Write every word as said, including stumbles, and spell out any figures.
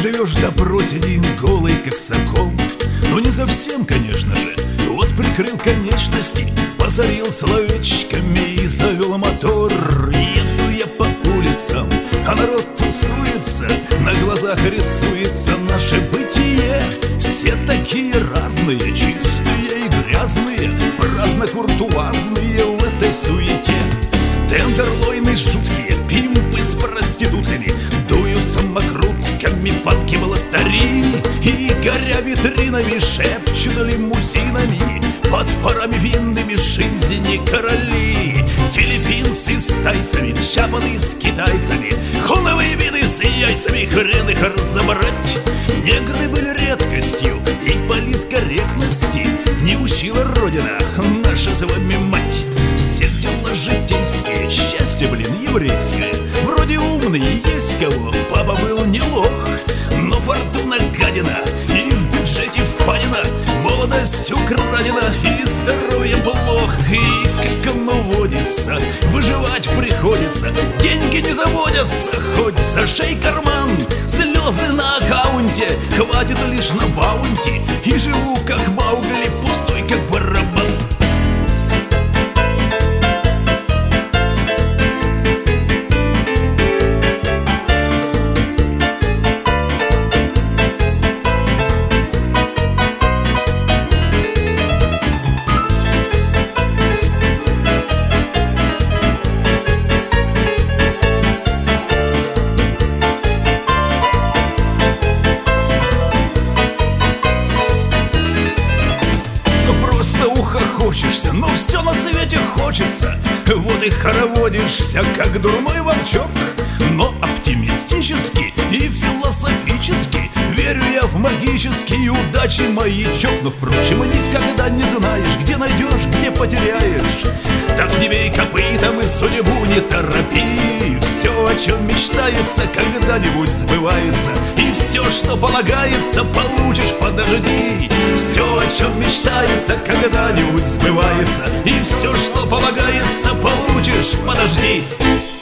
живешь в добро, сидим голый, как сокол. Но не совсем, конечно же. Вот прикрыл конечности, позарил словечками и завел мотор. Еду я по улицам, а народ тусуется, на глазах рисуется наше бытие. Все такие разные, чистые и грязные, праздно-куртуазные в этой суете. Тендерлойны жуткие, пимпы с проститутками дуют самокрутками под кибалтари. И, горя витринами, шепчут лимузинами под парами винными жизни короли. Филиппинцы с тайцами, чапаны с китайцами, хуновые вины с яйцами, хрен их разобрать. Негры были редкостью и политкорректности не учила Родина, наша с вами мать. Все дела житейские, счастье, блин, еврейское. Вроде умный, есть кого, папа был не лох, но фортуна гадина, и в бюджете впадина, молодость украдена, и здоровье плохо. И, как оно водится, выживать приходится, деньги не заводятся, хоть зашей карман. Слезы на аккаунте, хватит лишь на баунти, и живу как Маугли, пустой как барабан. Хочешься, но все на свете хочется. Вот и хороводишься, как дурной волчок. Но оптимистически и философически верю я в магический удачи маячок. Но, впрочем, никогда не знаешь, где найдешь, где потеряешь. Так не бей копытом и судьбу не торопи. Все, о чем мечтается, когда-нибудь сбывается. И все, что полагается, получишь, подожди. Все, о чем мечтается, когда-нибудь сбывается. И все, что полагается, получишь, подожди.